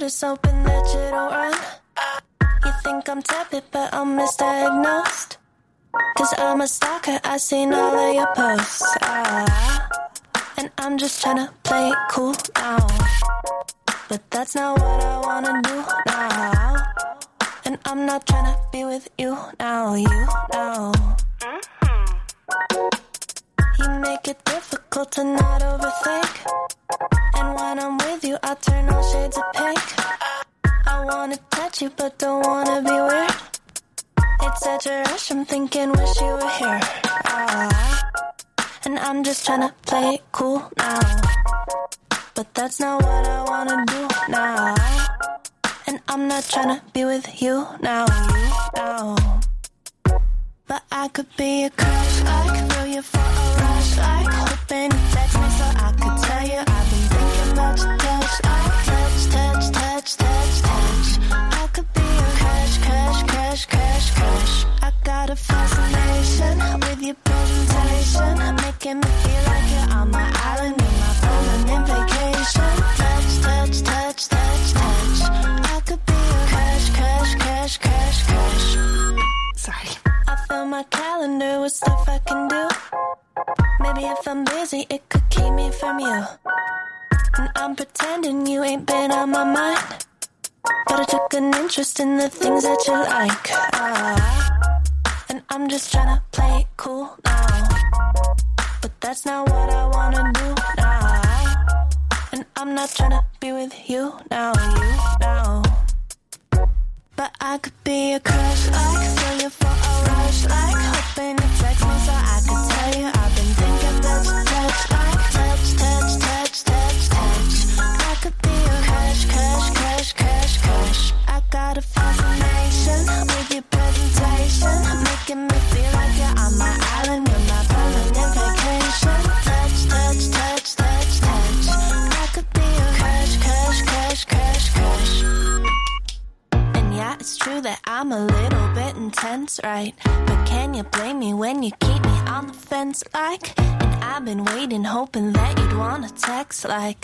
just hoping that you don't run. You think I'm tepid, but I'm misdiagnosed. 'Cause I'm a stalker, I've seen all of your posts. And I'm just tryna play it cool now. But that's not what I wanna do now. And I'm not tryna be with you now, you now. You make it difficult to not overthink. And when I'm with you, I turn all shades of pink. I wanna touch you, but don't wanna be weird. It's such a rush, I'm thinking wish you were here. And I'm just tryna play it cool now. But that's not what I wanna do now. And I'm not tryna be with you now, you now. But I could be a crush, I could feel you for a rush, like hoping you text me so I could tell you I've been thinking about your touch, like touch, touch, touch, touch, touch. I could be a crush, crush, crush, crush, crush. I got a fascination with your presentation, making me feel like you're on my island, you're my permanent vacation. Touch, touch, touch, touch, touch. I could be a crush, crush, crush, crush, crush. Sorry. I fill my calendar with stuff I can do. Maybe if I'm busy, it could keep me from you. And I'm pretending you ain't been on my mind, but I took an interest in the things that you like. And I'm just tryna play it cool now. But that's not what I wanna do now. And I'm not tryna be with you now, you now. But I could be a crush, I could feel you for a rush, like hoping you text me so I could tell you I've been thinking about your touch, like touch, touch, touch, touch, touch. I could be a crush, crush, crush, crush, crush. I got a fascination with your presentation, making me feel like you're on my island, you're my permanent vacation. Touch, touch, touch, touch, touch. I could be a crush, crush, crush, crush, crush. Yeah, it's true that I'm a little bit intense, right? But can you blame me when you keep me on the fence, like? And I've been waiting, hoping that you'd wanna text like.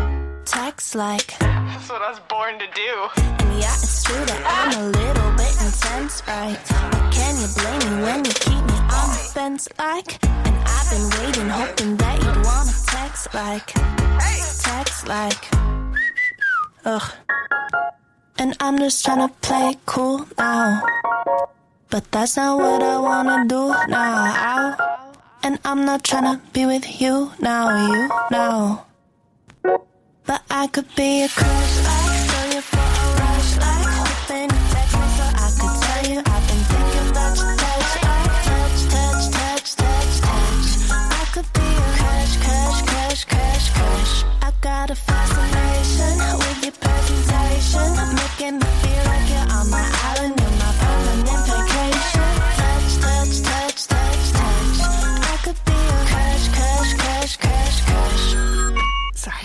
That's what I was born to do. And yeah, it's true that I'm a little bit intense, right? But can you blame me when you keep me on the fence, like? And I've been waiting, hoping that you'd wanna text like. Ugh. And I'm just tryna play it cool now. But that's not what I wanna do now. And I'm not tryna be with you now, you now. But I could be a crush, I could feel you for a rush, like hoping you text me so I could tell you I've been thinking about your touch, like touch, touch, touch, touch, touch. I could be a crush, crush, crush, crush, crush. I got a fascination with your presentation, making me feel like you're on my island, you're my permanent vacation. Touch, touch, touch, touch, touch. I could be a crush, crush, crush, crush, crush. Sorry.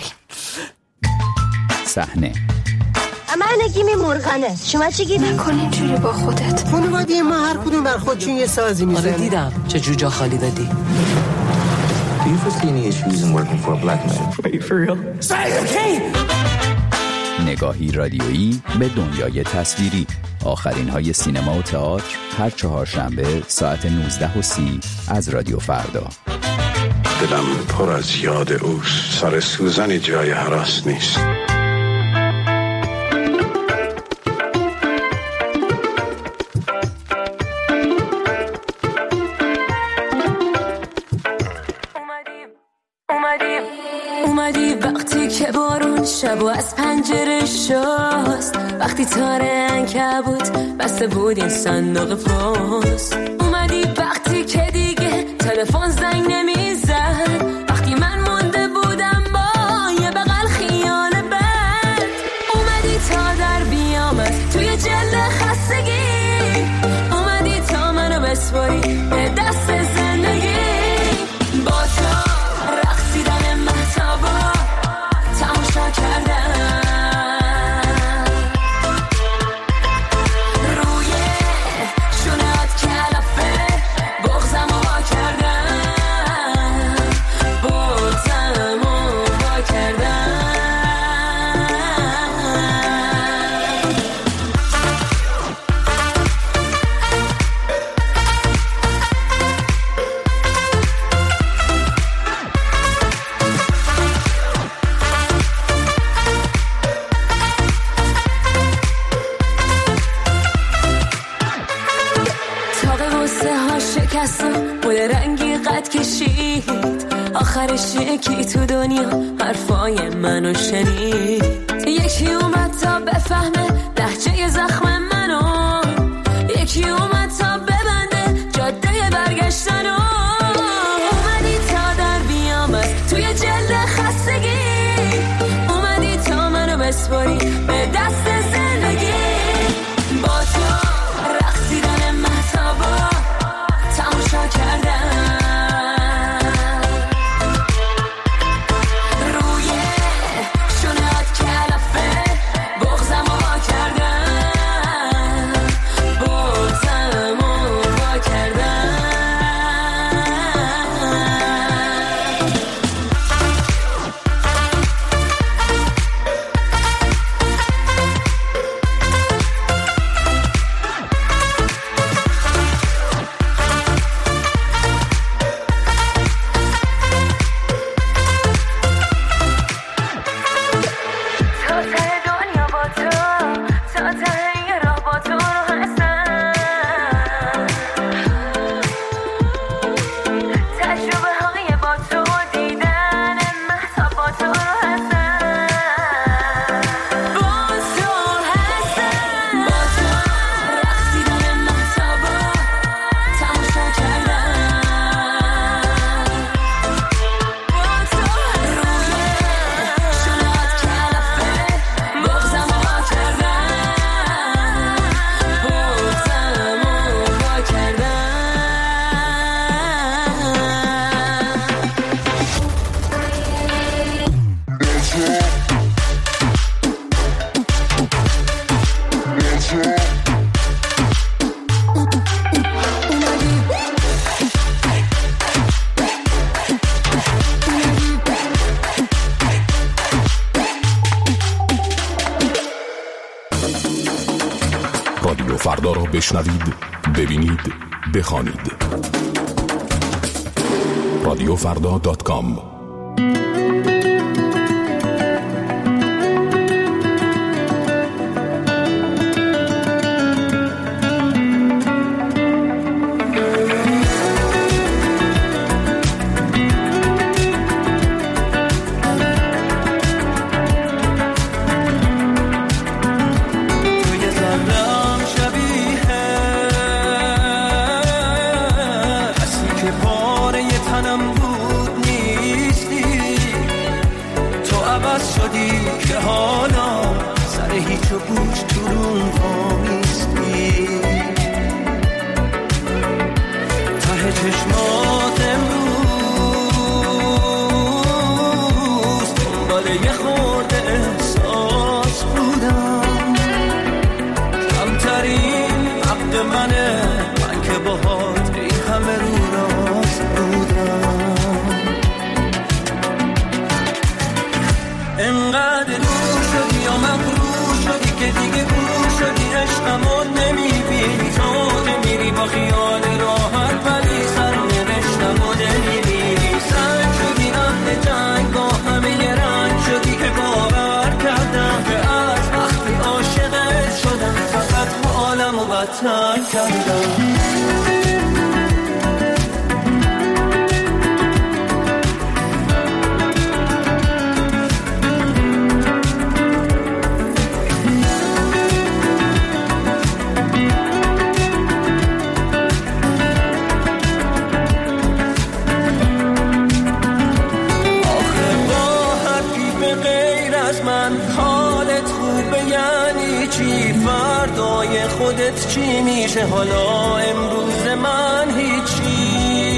صحنه من نگیم مرغنه. شما چی گیری؟ نکن اینجوری با خودت. خانواده ما هر کدوم بر خودشون یه سازی میزنه. آره دیدم چه جوجا خالی دادی. Do you foresee any issues in working for a black man? Are you for real? نگاهی رادیویی به دنیای تصویری. آخرین های سینما و تئاتر هر چهارشنبه ساعت 19:30 از رادیو فردا. دلم پر از یاد اوست. سر سوزن جای هراس نیست. اومدی وقتی که بارون شب و از پنجره شست، وقتی تاره عنکبوت بسته بود این صندوق پست. اومدی وقتی که دیگه تلفن زنگ نمیزد، وقتی من مونده بودم با یه بغل خیال بد. اومدی تا در بیام از توی جلد خستگی، اومدی تا منو بسپاری به دست زندگی. با تو رقصیدن مهتابا تماشا کردم، روی شونت کلافه بغزم وا کردم. آخرش یکی تو دنیا حرفای منو شنید، یکی اومد تا بفهمه لهجه زخم منو، یکی اومد تا ببنده جاده برگشتنو، اومدی تا در بیام از توی جلد خستگی، اومدی تا منو بسپاری به دست زندگی، با تو رقصیدن مهتابا تماشا کردم، روی شونت کلفه بغزم وا کردم، بغزم وا کردم. رادیو فردا را بشنوید، ببینید، بخوانید. radiofrda.com. خودت چی میشه حالا امروز من هیچی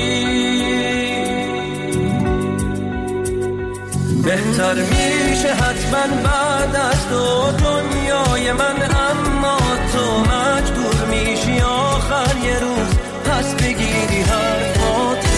بهتر میشه حتما بعد از تو دنیای من اما تو مجبور میشی آخر یه روز پس بگیری حرفاتو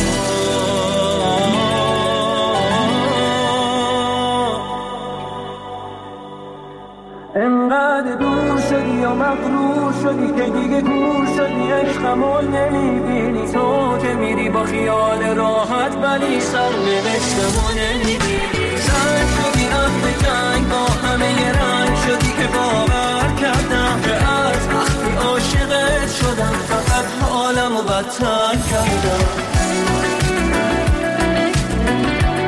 انقدر دور شدی یا مغرور شدی که دیگه گور شدی عشقمو نمیبینی تو که میری با خیال راحت ولی سرنوشتمو نمیبینی زن شدی اهل جنگ با همه رنگ شدی که باور کردم که از وقتی عاشقت شدم فقط حالمو بدتر کردم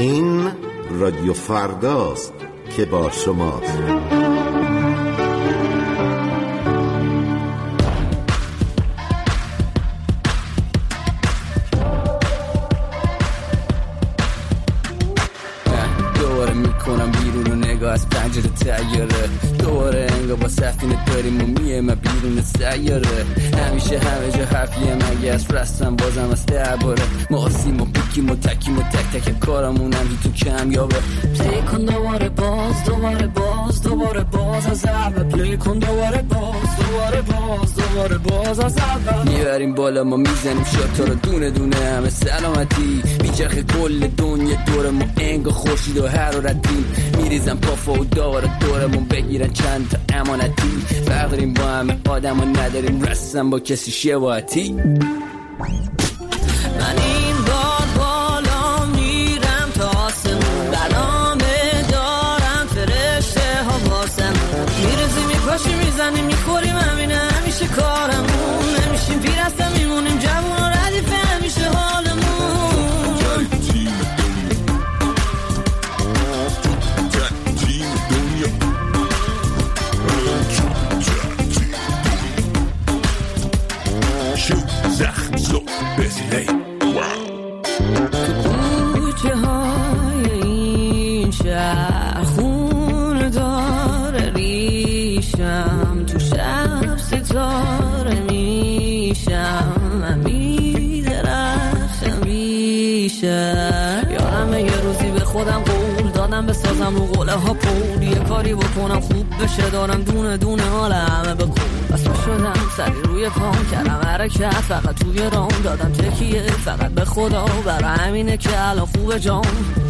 این رادیو فرداست که با شماست. دوباره میکنم بیرون و نگاه از پنجره تیاره، دوباره انگار با سفینه داریم و میه بیرون سیاره. همیشه همه جا حرفیه مگه از رستم بازم از درباره ما آسیم و بکیم و تکیم و تک تک کارمون هم تو کمیابه. پلی کن دوباره باز دوباره باز دوباره باز از اول، پلی کن دوباره باز دوباره باز دوباره باز از اول. میبریم بالا ما میزنیم شاتا رو دونه دونه همه سلامتی، میچرخه کل دنیا دور ما انگار خورشید و حرارتی. میریزن پافا و داره دورمون بگیرن چند تا امانتی، فرق داریم با همه آدم و نداریم رسم با کسی شباهتی. من این بار بالا میرم تا آسمون، برنامه دارم فرشته ها واسم، میرزی میپاشی میزنی میخوریم همینه همیشه کارمون، نمیشیم پیر هستم میمونیم جوون و ردیفه همیشه حالمون. زخم زو بزیلی تو کوچه های این شهر خون داره ریشم، تو شب ستاره میشم، من میدرخشم بیشم. یادم یه روزی به خودم قول دادم بسازم رو قوله ها پول، یه کاری بکنم خوب بشه دارم دونه دونه حال همه بکن. بس شدم سری روی پام کردم حرکت فقط توی رام دادم تکیه فقط به خدا، برای همینه که الان خوبه جام.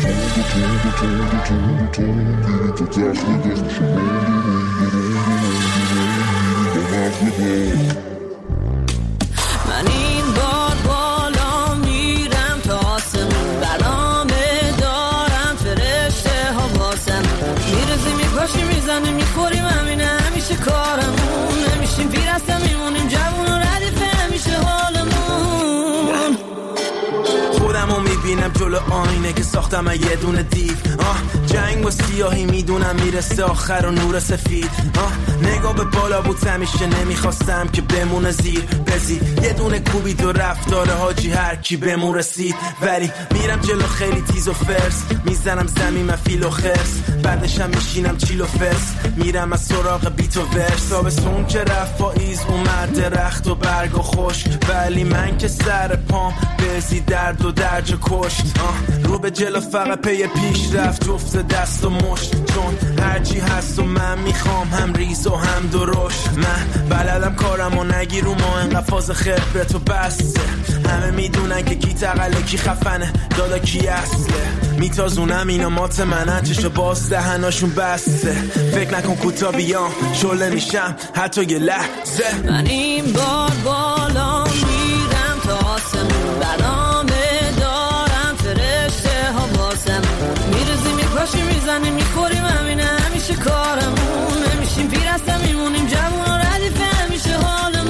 من این بار بالا میرم تا آسمون، برنامه دارم فرشته ها واسم، میرزی میپاشی میزنی میخوریم همینه همیشه کارمون، نمیشیم پیر هستم میمونیم جوون و ردیفه همیشه حالمون. خودمو میبینم جلو آینه که ساختم یه دونه دیو، جنگ و سیاهی میدونم میرسه آخر و نور سفید، نگاه به بالا بود همیشه نمیخواستم که بمونه زیر بزی، یه دونه کوبید و رفتار حاجی هر کی بمون رسید، ولی میرم جلو خیلی تیز و فرس، میزنم زمین من فیل و خرس، بعدشم میشینم چیل و فرس، میرم از سراغ بیت و ورس. تابستون که رفت پاییز اومد درخت و برگ و خوش، ولی من که سر پام بزی درد و درج کشت، رو به جلو فقط پی پیش رفت جفت دست و مشت، چون هرچی هست و من میخوام هم ریز و هم درشت. من بلدم کارم و نگی رو ما انقدر فاز خبرت و بسته، همه میدونن که کی تقله کی خفنه دادا کی اصله، میتازونم اینا مات منن چشو باز دهناشون بسته، فکر نکن کوتا بیام شله میشم حتی یه لحظه. من این بار بالا میرم تا آسمون، برنامه دارم فرشته ها واسم، میرزی میپاشی میزنی میخوریم همینه همیشه کارمون، نمیشیم پیر هستم میمونیم جوون و ردیفه همیشه حالمون.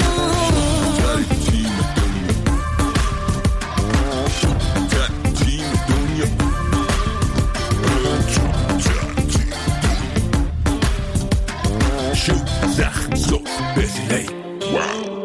زخم زو بزیلی